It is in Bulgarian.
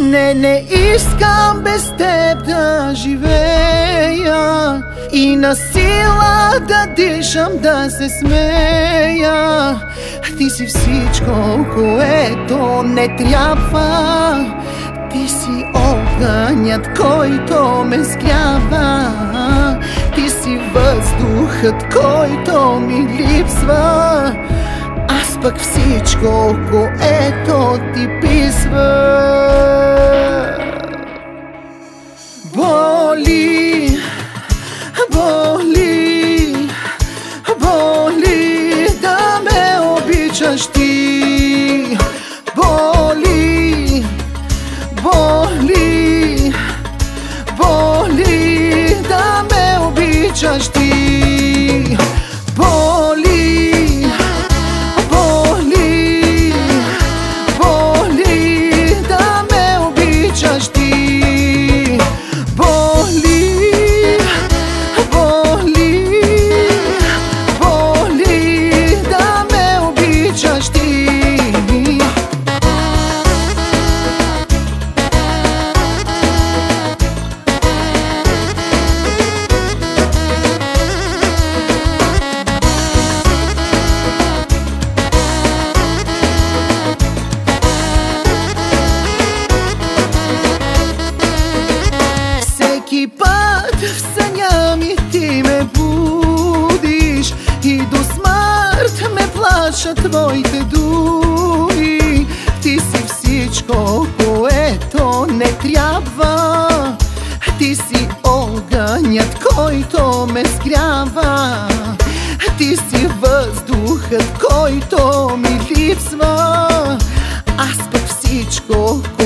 Не искам без теб да живея и на сила да дишам, да се смея. Ти си всичко, което не трябва. Ти си огънят, който ме сгрява. Ти си въздухът, който ми липсва. Аз пък всичко, което ти писва. Боли, боли, боли да ме обичаш ти. Боли, боли, боли да ме обичаш ти. Боли, боли, боли да ме обичаш ти. Боли, боли, боли да ме обичаш ти. Всеки път в съня ми ти ме будиш и до смърт ме плашат твоите думи. Ти си всичко, което не трябва. Ти си огънят, който ме сгрява. Ти си въздухът, който ми липсва. Аз пък всичко,